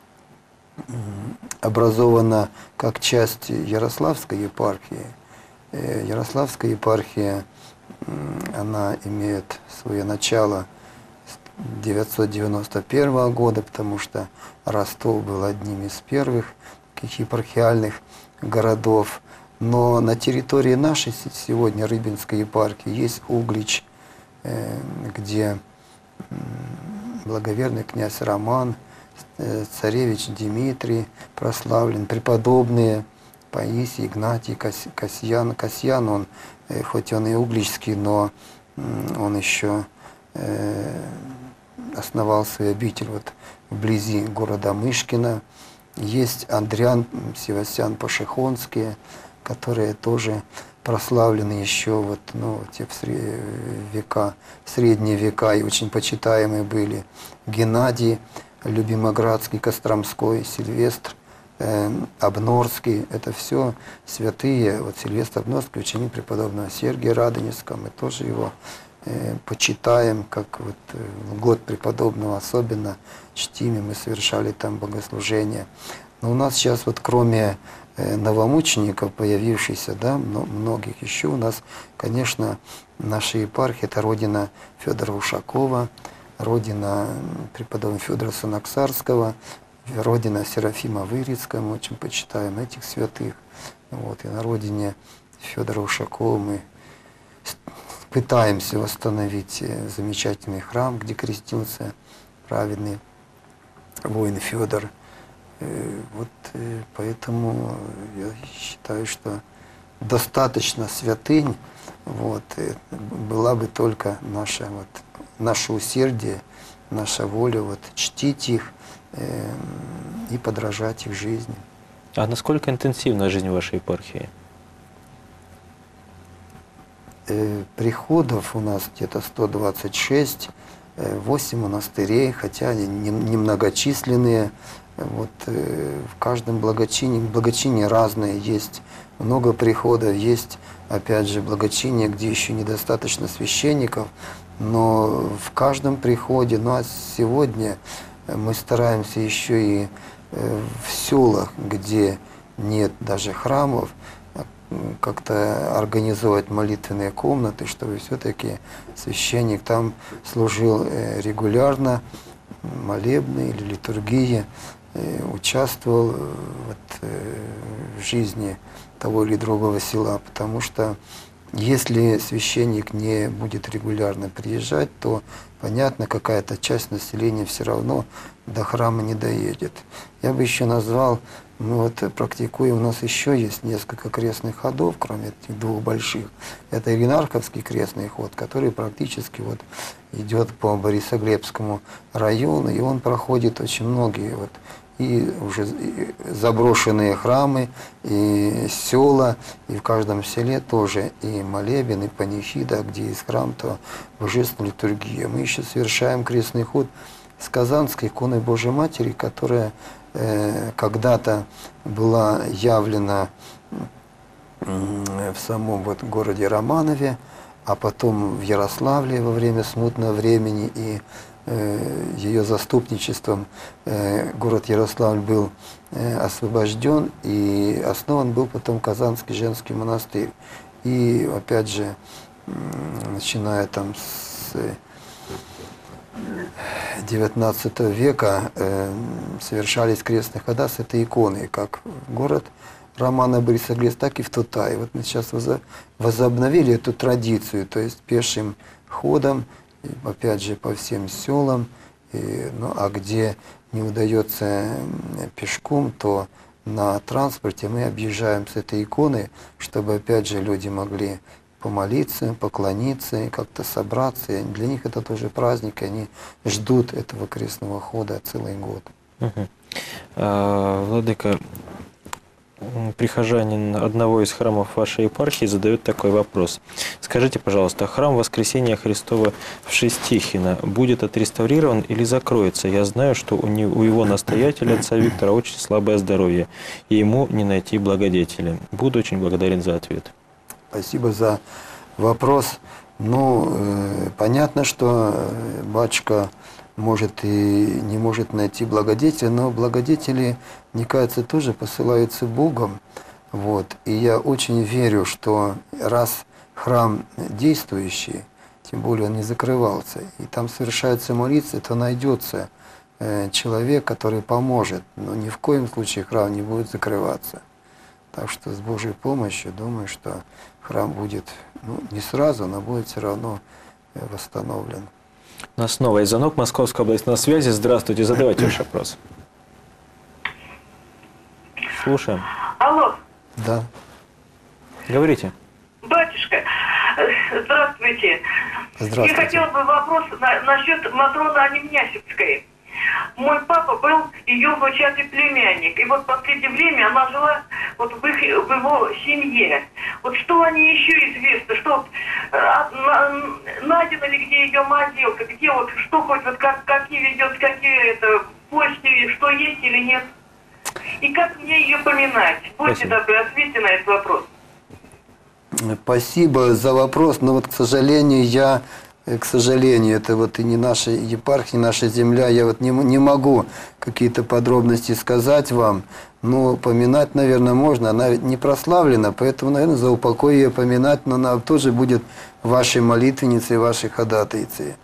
Speaker 2: образована как часть Ярославской епархии. Ярославская епархия, она имеет свое начало с 991 года, потому что Ростов был одним из первых таких епархиальных городов. Но на территории нашей сегодня Рыбинской епархии есть Углич, где благоверный князь Роман, царевич Дмитрий прославлен, преподобные Паисий, Игнатий, Касьян. Касьян, он, хоть он и угличский, но он еще основал свою обитель вот вблизи города Мышкина. Есть Андриан, Севастьян Пашихонские, которые тоже прославлены еще вот, ну, те века, средние века и очень почитаемые были. Геннадий Любимоградский, Костромской, Сильвестр Обнорский, это все святые. Вот Сильвестр Обнорский, ученик преподобного Сергия Радонежского, мы тоже его почитаем, как вот в год преподобного особенно чтим, и мы совершали там богослужение. Но у нас сейчас вот кроме новомучеников, появившихся, да, многих еще у нас, конечно, наша епархия – это родина Федора Ушакова, родина преподобного Федора Санаксарского, родина Серафима Вырицкого, мы очень почитаем этих святых. Вот, и на родине Федора Ушакова мы пытаемся восстановить замечательный храм, где крестился праведный воин Федор. Вот поэтому я считаю, что достаточно святынь, вот, была бы только наше усердие, наша воля вот, чтить их и подражать их жизни.
Speaker 1: А насколько интенсивна жизнь вашей епархии?
Speaker 2: Приходов у нас где-то 126, 8 монастырей, хотя они немногочисленные. Вот, в каждом благочинии разные, есть много приходов, есть, опять же, благочиние, где еще недостаточно священников, но в каждом приходе, ну а сегодня мы стараемся еще и в селах, где нет даже храмов, как-то организовать молитвенные комнаты, чтобы все-таки священник там служил регулярно, молебны или литургии, участвовал в жизни того или другого села, потому что если священник не будет регулярно приезжать, то, понятно, какая-то часть населения все равно до храма не доедет. Я бы еще назвал, мы вот практикуем, у нас еще есть несколько крестных ходов, кроме этих двух больших. Это Иринарховский крестный ход, который практически вот идет по Борисоглебскому району, и он проходит очень многие вот и уже заброшенные храмы, и села, и в каждом селе тоже и молебен, и панихида, где есть храм, то божественная литургия. Мы еще совершаем крестный ход с Казанской иконой Божьей Матери, которая когда-то была явлена в самом вот городе Романове, а потом в Ярославле во время смутного времени, и ее заступничеством город Ярославль был освобожден, и основан был потом Казанский женский монастырь. И опять же, начиная там с XIX века совершались крестные хода с этой иконой, как в город Романа Борисоглебск, так и в Тутай. Вот мы сейчас возобновили эту традицию, то есть пешим ходом, опять же, по всем селам, ну, а где не удается пешком, то на транспорте мы объезжаем с этой иконой, чтобы, опять же, люди могли помолиться, поклониться и как-то собраться. И для них это тоже праздник, и они ждут этого крестного хода целый год.
Speaker 1: Владыка, прихожанин одного из храмов вашей епархии задает такой вопрос. Скажите, пожалуйста, храм Воскресения Христова в Шестихино будет отреставрирован или закроется? Я знаю, что у его настоятеля, отца Виктора, очень слабое здоровье, и ему не найти благодетеля. Буду очень благодарен за ответ.
Speaker 2: Спасибо за вопрос. Ну, понятно, что батюшка может и не может найти благодетеля, но благодетели, мне кажется, тоже посылаются Богом. Вот. И я очень верю, что раз храм действующий, тем более он не закрывался, и там совершается молитва, то найдется человек, который поможет. Но ни в коем случае храм не будет закрываться. Так что с Божьей помощью, думаю, что храм будет, ну, не сразу, но будет все равно восстановлен.
Speaker 1: У нас снова есть звонок. Московская область на связи. Здравствуйте, задавайте ваш вопрос. Слушаем.
Speaker 3: Алло.
Speaker 2: Да.
Speaker 1: Говорите.
Speaker 3: Батюшка, здравствуйте.
Speaker 2: Здравствуйте.
Speaker 3: Я хотела бы вопрос насчет Матроны Анемнясевской. Мой папа был ее внучатый племянник. И вот в последнее время она жила вот в его семье. Вот что о ней еще известно? Что найдена ли где ее могилка? Где вот, что хоть вот какие ведет, какие это почты, что есть или нет? И как мне ее поминать? Будьте добры, ответьте на этот вопрос.
Speaker 2: Спасибо за вопрос, но вот, к сожалению, это вот и не наша епархия, наша земля, я вот не могу какие-то подробности сказать вам, но поминать, наверное, можно, она ведь не прославлена, поэтому, наверное, за упокой ее поминать, но она тоже будет вашей молитвенницей, вашей ходатайцей.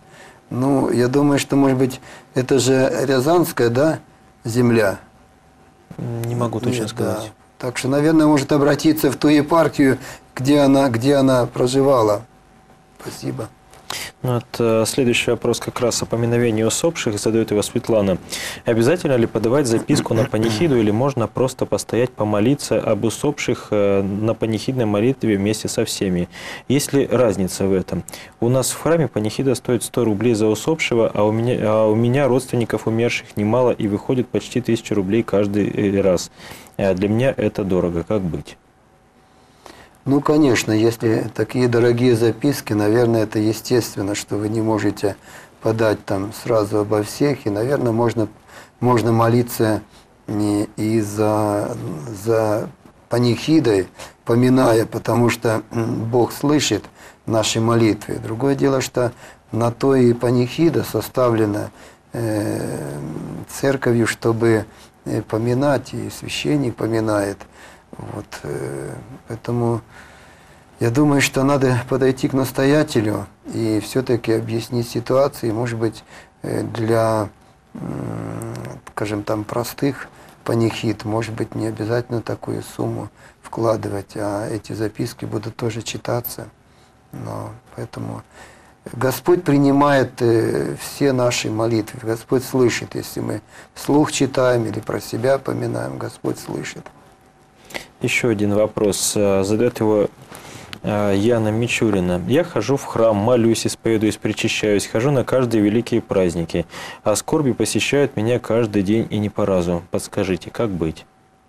Speaker 2: Ну, я думаю, что, может быть, это же Рязанская, да, земля?
Speaker 1: Не могу точно
Speaker 2: Нет,
Speaker 1: сказать.
Speaker 2: да. Так что, наверное, может обратиться в ту епархию, где она проживала. Спасибо.
Speaker 1: Ну, вот, следующий вопрос как раз о поминовении усопших, задает его Светлана. Обязательно ли подавать записку на панихиду или можно просто постоять, помолиться об усопших на панихидной молитве вместе со всеми? Есть ли разница в этом? У нас в храме панихида стоит 100 рублей за усопшего, а у меня родственников умерших немало и выходит почти 1000 рублей каждый раз. Для меня это дорого. Как быть?
Speaker 2: Ну, конечно, если такие дорогие записки, наверное, это естественно, что вы не можете подать там сразу обо всех, и, наверное, можно молиться и за панихидой, поминая, потому что Бог слышит наши молитвы. Другое дело, что на то и панихида составлена церковью, чтобы поминать, и священник поминает. Вот, поэтому я думаю, что надо подойти к настоятелю и все-таки объяснить ситуацию. Может быть, для, скажем, там простых панихид, может быть, не обязательно такую сумму вкладывать, а эти записки будут тоже читаться. Но поэтому Господь принимает все наши молитвы, Господь слышит, если мы вслух читаем или про себя поминаем, Господь слышит.
Speaker 1: Еще один вопрос. Задает его Яна Мичурина. Я хожу в храм, молюсь, исповедуюсь, причащаюсь, хожу на каждые великие праздники, а скорби посещают меня каждый день и не по разу. Подскажите, как быть?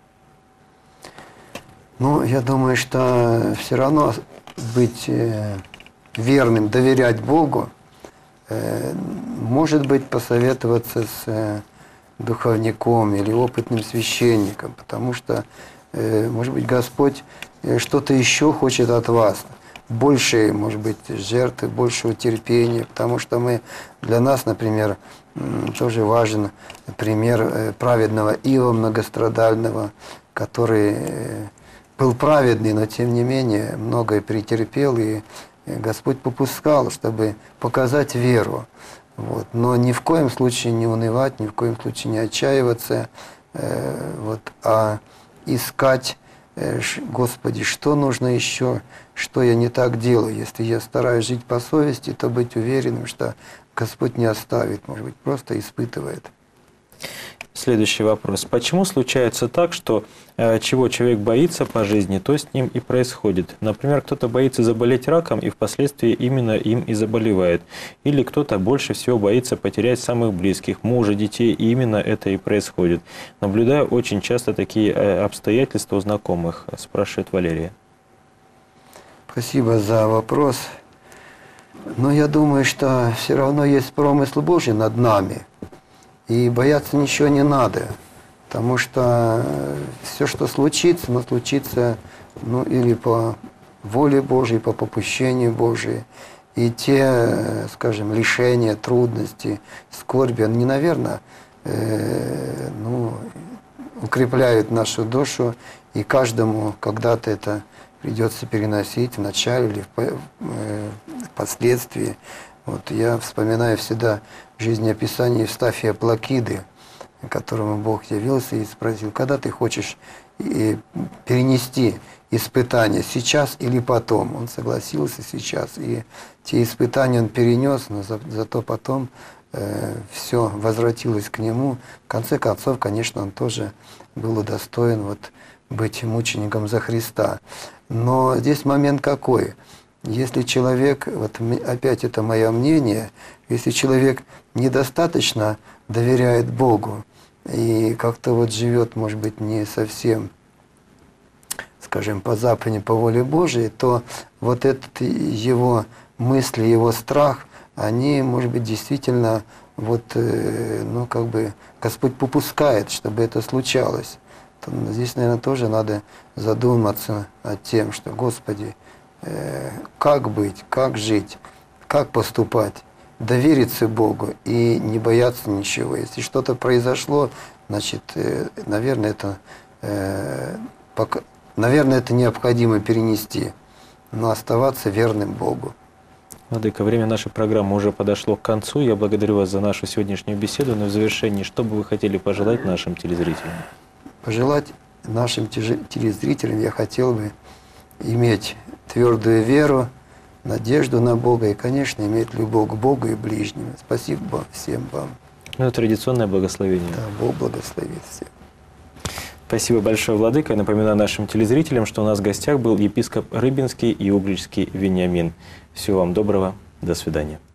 Speaker 2: Ну, я думаю, что все равно быть верным, доверять Богу, может быть, посоветоваться с духовником или опытным священником, потому что, может быть, Господь что-то еще хочет от вас, больше, может быть, жертвы, большего терпения, потому что для нас, например, тоже важен пример праведного Иова многострадального, который был праведный, но тем не менее многое претерпел, и Господь попускал, чтобы показать веру. Вот. Но ни в коем случае не унывать, ни в коем случае не отчаиваться, а искать, Господи, что нужно еще, что я не так делаю. Если я стараюсь жить по совести, то быть уверенным, что Господь не оставит, может быть, просто испытывает.
Speaker 1: Следующий вопрос. Почему случается так, что чего человек боится по жизни, то с ним и происходит? Например, кто-то боится заболеть раком и впоследствии именно им и заболевает. Или кто-то больше всего боится потерять самых близких, мужа, детей, и именно это и происходит. Наблюдаю очень часто такие обстоятельства у знакомых, спрашивает Валерия.
Speaker 2: Спасибо за вопрос. Но я думаю, что все равно есть промысл Божий над нами. И бояться ничего не надо, потому что все, что случится, случится или по воле Божьей, по попущению Божьей. И те, скажем, лишения, трудности, скорби, они, наверное, укрепляют нашу душу, и каждому когда-то это придется переносить в начале или впоследствии. Вот я вспоминаю всегда жизнеописание Евстафия Плакиды, которому Бог явился и спросил, когда ты хочешь перенести испытания, сейчас или потом? Он согласился сейчас, и те испытания он перенес, но зато потом все возвратилось к нему. В конце концов, конечно, он тоже был удостоен быть мучеником за Христа. Но здесь момент какой? Если человек, опять это мое мнение, если человек недостаточно доверяет Богу и как-то живет, может быть, не совсем, скажем, по заповеди, по воле Божией, то этот его мысли, его страх, они, может быть, действительно, Господь попускает, чтобы это случалось. Здесь, наверное, тоже надо задуматься над тем, что, Господи, как быть, как жить, как поступать, довериться Богу и не бояться ничего. Если что-то произошло, значит, наверное, это необходимо перенести, но оставаться верным Богу.
Speaker 1: Владыка, время нашей программы уже подошло к концу. Я благодарю вас за нашу сегодняшнюю беседу. Но в завершении, что бы вы хотели пожелать нашим телезрителям?
Speaker 2: Пожелать нашим телезрителям я хотел бы иметь твердую веру, надежду на Бога и, конечно, иметь любовь к Богу и ближним. Спасибо всем вам.
Speaker 1: Ну, традиционное благословение.
Speaker 2: Да, Бог благословит всех.
Speaker 1: Спасибо большое, Владыка. Я напоминаю нашим телезрителям, что у нас в гостях был епископ Рыбинский и Угличский Вениамин. Всего вам доброго. До свидания.